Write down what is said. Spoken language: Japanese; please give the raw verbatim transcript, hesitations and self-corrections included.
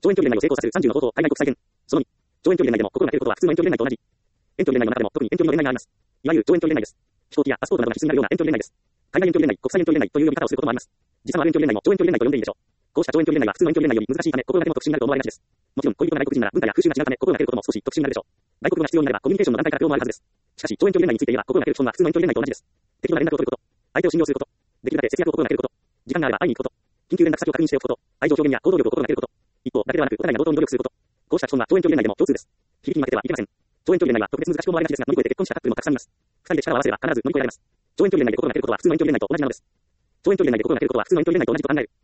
遠遠距離恋愛を成功させるさんじゅうの方法、海外国際編。そのに、超遠距離恋愛でも心がけることは普通の遠距離恋愛と同じ。遠距離恋愛の中でも特に遠距離の恋愛があります。いわゆる超遠距離恋愛です。飛行機やパスポートなどが必須になるような遠距離恋愛です。海外遠距離恋愛、国際遠距離恋愛という呼び方をすることもあります。実は遠距離恋愛も超遠距離恋愛と呼んでいいでしょう。こうした超遠距離恋愛は普通の遠距離恋愛より難しいため、心がけも特殊になると思われがちです。もちろん、恋人が外国人なら文化や風習が違うため、心がけることも少し特殊になるでしょう。外国語が必要になれば、コミュニケーションの段階から両もあるはずです。しかし、超遠距離恋愛について言えば、心がける基本は普通の遠距離恋愛と同じです。適度な連絡を取ること、相手を信用すること、できるだけ節約を心がけること、時間があれば会いに行くこと、緊急連絡先を確認しておくこと、愛情表現や行動力を心がけること、一方だけではなく、お互いが同等に努力すること。こうした基本は超遠距離恋愛でも共通です。響きに負けてはいけません。超遠距離恋愛は特別難しく思われがちですが、乗り越えて結婚したカップルもたくさんいます。二人で力を合わせれば必ず乗り越えられます。超遠距離恋愛で心がけることは普通の遠距離恋愛と同じなのです。超遠距離恋愛で心がけることは普通の遠距離恋愛と同じと考える。